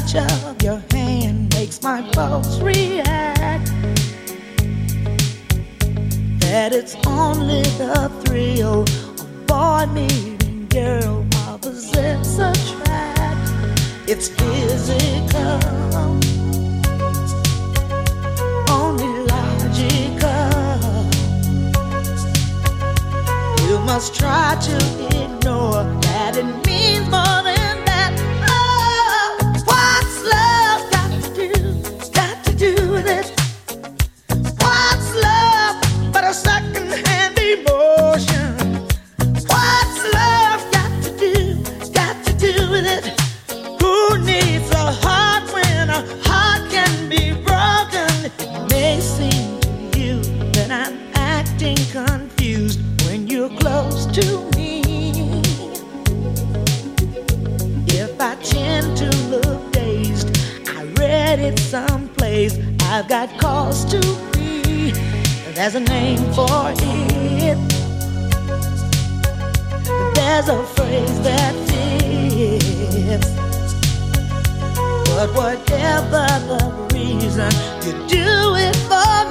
touch of your hand makes my pulse react. That it's only the thrill of boy meeting girl, opposites attract. It's physical, only logical. You must try to ignore that it means more than that. Oh, what's love got to do with it? What's love but a second-hand emotion? What's love got to do with it? Who needs a heart when a heart can be broken? It may seem to you that I'm acting confused when you're close to me. If I tend to look dazed, I read it someplace. I've got cause to be. There's a name for it. There's a phrase that fits. But whatever the reason, you do it for